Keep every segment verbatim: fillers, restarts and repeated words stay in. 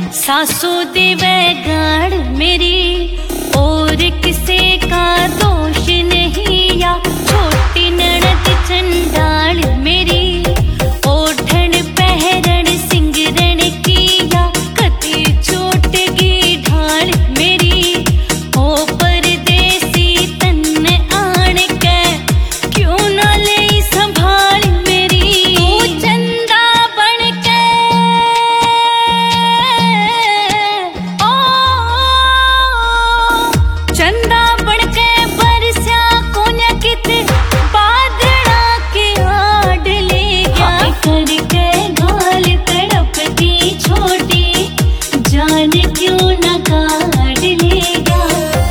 सासू देवे गाड़ मेरी और किसे का दोष नहीं या छोटी ननद चंडाल मेरी ओढ़न पहरन सिंगरन किया कति चोट की ढाल मेरी ओ परदेसी तन आण के क्यों ना ले संभाल मेरी तू चंदा बन के ओ चंदा बन के बरसा कोन्या कित बादड़ा के आड़ ले गया करके गाल तड़पती छोटी जान क्यों न काट ले गया।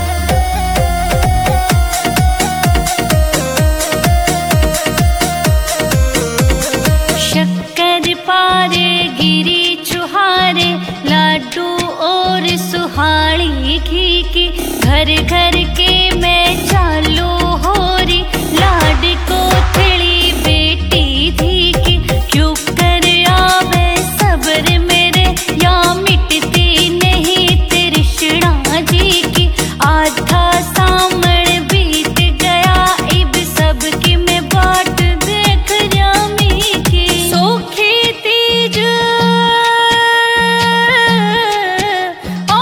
शक्कर पारे गिरी चुहारे लाडू और सुहाड़ी घी की घर घर के मैं चालू हो रही लाड को थड़ी बेटी थी कि क्यों कर आवे सब्र मेरे या मिटती नहीं तृष्णा जी की आधा सामण बीत गया इब सबकी मैं बाट देख जामी की सोखी तीज ओ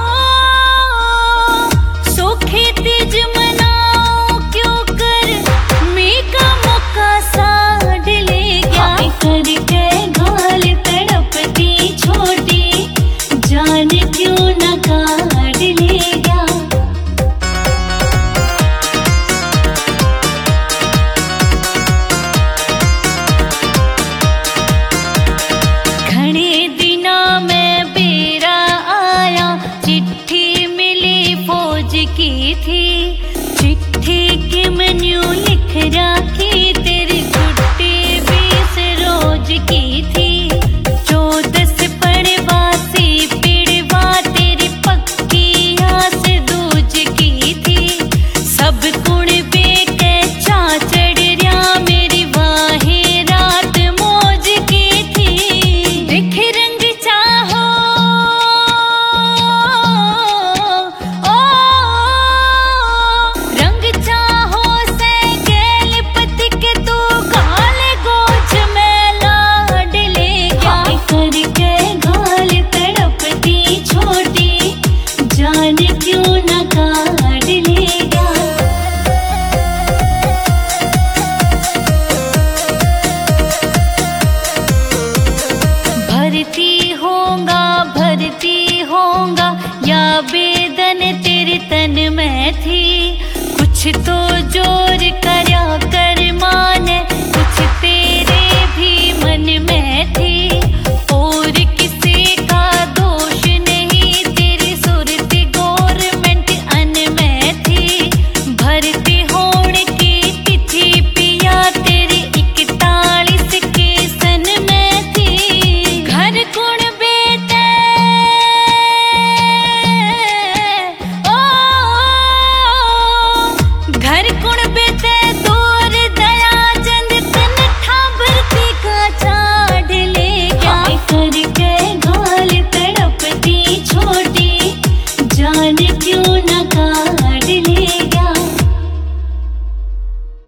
सोखी तीज मनाओ क्यों कर मी का मौका साड़ ले गया करके गाल तड़पती छोटी जान क्यों न काट ले गया। घणे दिना में बेरा आया चिट्ठी मिली फौज की थी चिट्ठी की मन्यू लिख राखी तेरी छुट्टी बीस रोज की थी चौदस पड़वासी पिड़वा तेरी पक्की आस दूज की थी सब कुण बेके चाचड़ रिया मेरी वाहे रात मौज की थी दिख रंग चाहो ओ रंग चाहो से गेल पति के तू गाल गोच में लाड ले गया करके गाल तड़पती छोटी जान क्यों न काट ले गया। भरती होगा भरती होगा या बेदन तेरे तन में थी कुछ तो जो